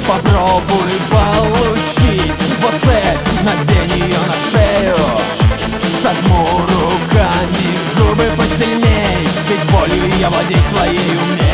Попробуй получить вот цель, надень ее на шею. Сожму руками, зубы посильней, ведь болью я владеть своей умею.